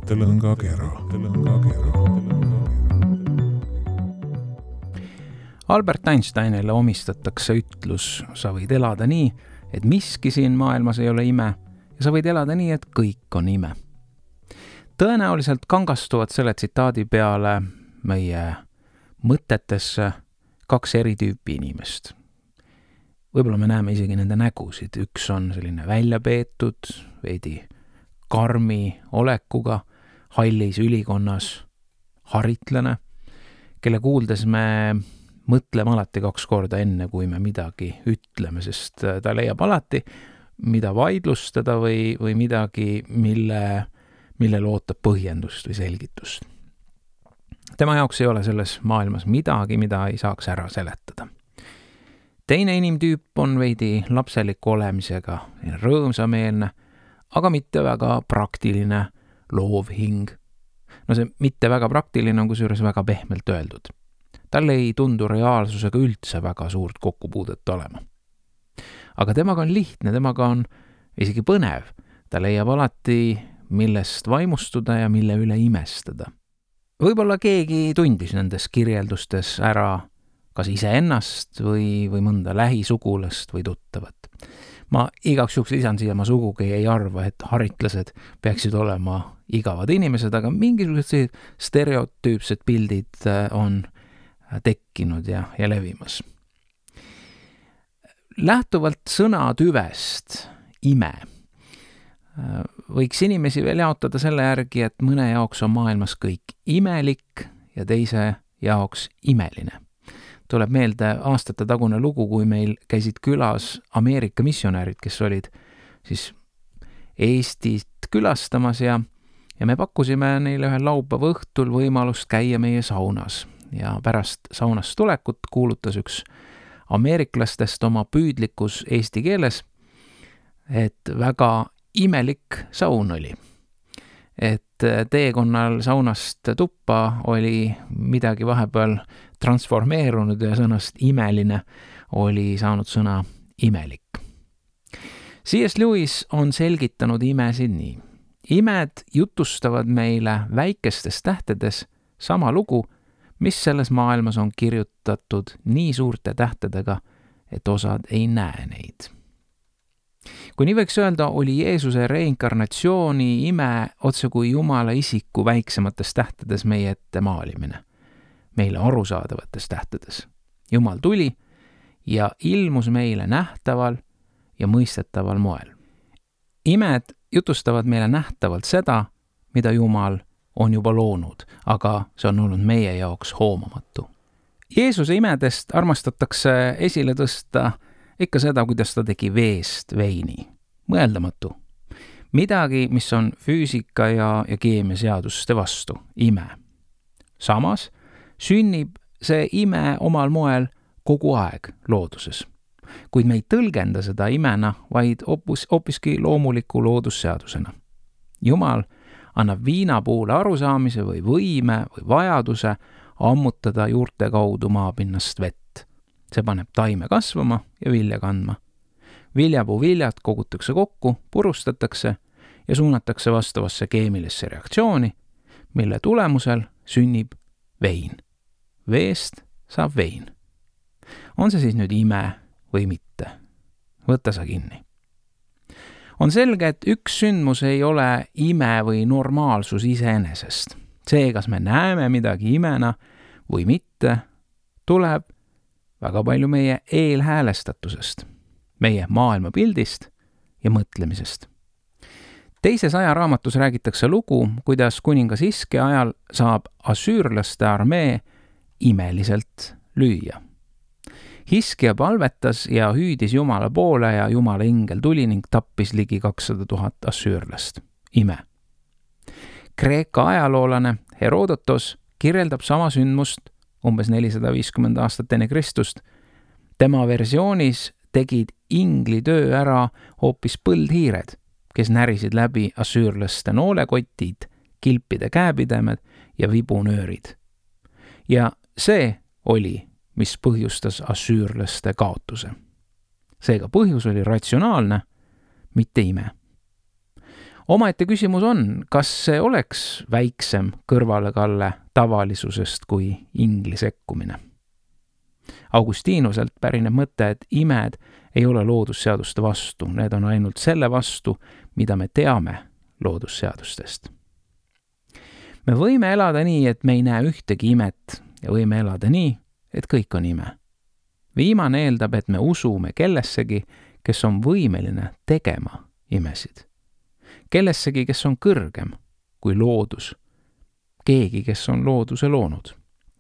mõttelõngakera. Albert Einsteinile omistatakse ütlus, sa võid elada nii, et miski siin maailmas ei ole ime ja sa võid elada nii, et kõik on ime. Tõenäoliselt kangastuvad selle tsitaadi peale meie mõtetesse kaks eri tüüpi inimest. Võib-olla me näeme isegi nende nägusid. Üks on selline väljapeetud, veidi karmi olekuga, hallis ülikonnas haritlane, kelle kuuldes me mõtleme alati 2 korda enne, kui me midagi ütleme, sest ta leiab alati, mida vaidlustada või midagi, millele ootab põhjendust või selgitust. Tema jaoks ei ole selles maailmas midagi, mida ei saaks ära seletada. Teine inimtüüp on veidi lapseliku olemisega, rõõmsameelne, aga mitte väga praktiline loovhing. No see mitte väga praktiline on kusjuures väga pehmelt öeldud. Tal ei tundu reaalsusega üldse väga suurt kokkupuudet olema. Aga temaga on lihtne, temaga on isegi põnev. Ta leiab alati, millest vaimustuda ja mille üle imestada. Võib-olla keegi tundis nendes kirjeldustes ära kas iseennast või mõnda lähisugulast või tuttavat. Ma igaks juhuks lisan siia, ma sugugi ei arva, et haritlased peaksid olema igavad inimesed, aga mingisugused stereotüüpsed pildid on tekkinud ja levimas. Lähtuvalt sõnatüvest ime võiks inimesi veel jaotada selle järgi, et mõne jaoks on maailmas kõik imelik ja teise jaoks imeline. Tuleb meelde aastate tagune lugu, kui meil käisid külas Ameerika missionäärid, kes olid siis Eestit külastamas ja me pakkusime neile ühel laupäeva õhtul võimalust käia meie saunas. Ja pärast saunast tulekut kuulutas üks ameeriklastest oma püüdlikus eesti keeles, et väga imelik saun oli. Et teekonnal saunast tuppa oli midagi vahepeal transformeerunud ja sõnast imeline oli saanud sõna imelik. C.S. Lewis on selgitanud imesid nii. Imed jutustavad meile väikestes tähtedes sama lugu, mis selles maailmas on kirjutatud nii suurte tähtedega, et osad ei näe neid. Kui nii võiks öelda, oli Jeesuse reinkarnatsiooni ime otse kui Jumala isiku väiksemates tähtedes meie ette maalimine, meile arusaadavates tähtedes. Jumal tuli ja ilmus meile nähtaval ja mõistetaval moel. Imed jutustavad meile nähtavalt seda, mida Jumal on juba loonud, aga see on olnud meie jaoks hoomamatu. Jeesuse imedest armastatakse esile tõsta ikka seda, kuidas ta tegi veest veini. Mõeldamatu. Midagi, mis on füüsika ja keemia seaduste vastu. Ime. Samas sünnib see ime omal moel kogu aeg looduses. Kuid me ei tõlgenda seda imena, vaid hoopiski loomuliku loodusseadusena. Jumal annab viinapuule arusaamise või võime või vajaduse ammutada juurte kaudu maapinnast vett. See paneb taime kasvama ja vilja kandma. Viljapuu viljad kogutakse kokku, purustatakse ja suunatakse vastavasse keemilisse reaktsiooni, mille tulemusel sünnib vein. Veest saab vein. On see siis nüüd ime või mitte? Võta sa kinni. On selge, et üks sündmus ei ole ime või normaalsus iseenesest. See, kas me näeme midagi imena või mitte, tuleb väga palju meie eelhäälestatusest, meie maailmapildist ja mõtlemisest. Teises ajaraamatus räägitakse lugu, kuidas kuningas Hiske ajal saab asüürlaste armee imeliselt lüüa. Hiskia palvetas ja hüüdis Jumala poole ja Jumala ingel tuli ning tappis ligi 200 000 asüürlast. Ime. Kreeka ajaloolane Herodotos kirjeldab sama sündmust umbes 450 aastat enne Kristust. Tema versioonis tegid ingli töö ära hoopis põldhiired, kes närisid läbi asüürlaste noolekotid, kilpide käepidemed ja vibunöörid. Ja see oli, mis põhjustas asüürlaste kaotuse. Seega põhjus oli ratsionaalne, mitte ime. Omaette küsimus on, kas see oleks väiksem kõrvalekalle tavalisusest kui ingli sekkumine. Augustiinuselt pärineb mõte, et imed ei ole loodusseaduste vastu, need on ainult selle vastu, mida me teame loodusseadustest. Me võime elada nii, et me ei näe ühtegi imet ja võime elada nii, et kõik on ime. Viimane eeldab, et me usume kellessegi, kes on võimeline tegema imesid. Kellessegi, kes on kõrgem kui loodus. Keegi, kes on looduse loonud.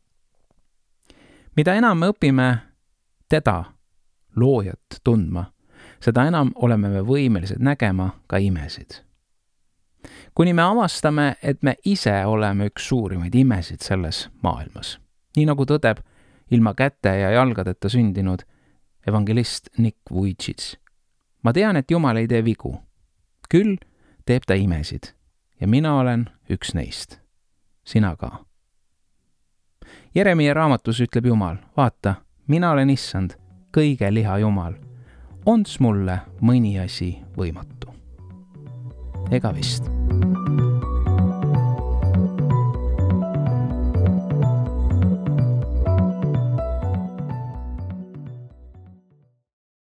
Mida enam me õpime teda, loojat, tundma, seda enam oleme me võimelised nägema ka imesid. Kuni me avastame, et me ise oleme üks suurimaid imesid selles maailmas. Nii nagu tõdeb ilma käte ja jalgadeta sündinud evangelist Nick Vujicic. Ma tean, et Jumal ei tee vigu. Küll teeb ta imesid ja mina olen üks neist. Sina ka. Jeremia raamatus ütleb Jumal, vaata, mina olen issand, kõige liha Jumal. Onds mulle mõni asi võimatu? Ega vist.